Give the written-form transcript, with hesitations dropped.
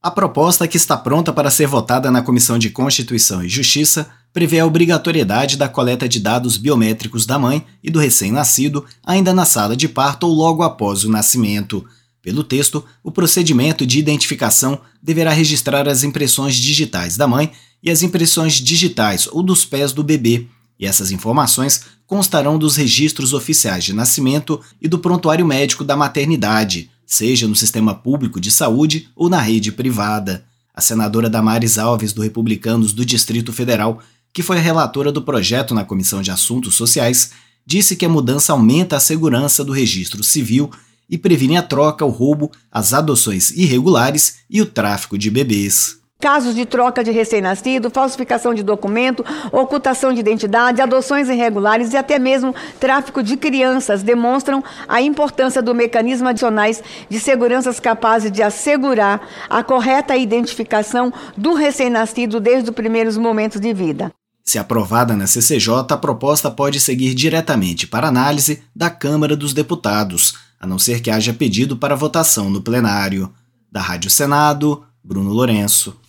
A proposta, que está pronta para ser votada na Comissão de Constituição e Justiça, prevê a obrigatoriedade da coleta de dados biométricos da mãe e do recém-nascido ainda na sala de parto ou logo após o nascimento. Pelo texto, o procedimento de identificação deverá registrar as impressões digitais da mãe e as impressões digitais ou dos pés do bebê, e essas informações constarão dos registros oficiais de nascimento e do prontuário médico da maternidade, seja no sistema público de saúde ou na rede privada. A senadora Damares Alves, do Republicanos do Distrito Federal, que foi a relatora do projeto na Comissão de Assuntos Sociais, disse que a mudança aumenta a segurança do registro civil e previne a troca, o roubo, as adoções irregulares e o tráfico de bebês. Casos de troca de recém-nascido, falsificação de documento, ocultação de identidade, adoções irregulares e até mesmo tráfico de crianças demonstram a importância do mecanismo adicionais de seguranças capazes de assegurar a correta identificação do recém-nascido desde os primeiros momentos de vida. Se aprovada na CCJ, a proposta pode seguir diretamente para análise da Câmara dos Deputados, a não ser que haja pedido para votação no plenário. Da Rádio Senado, Bruno Lourenço.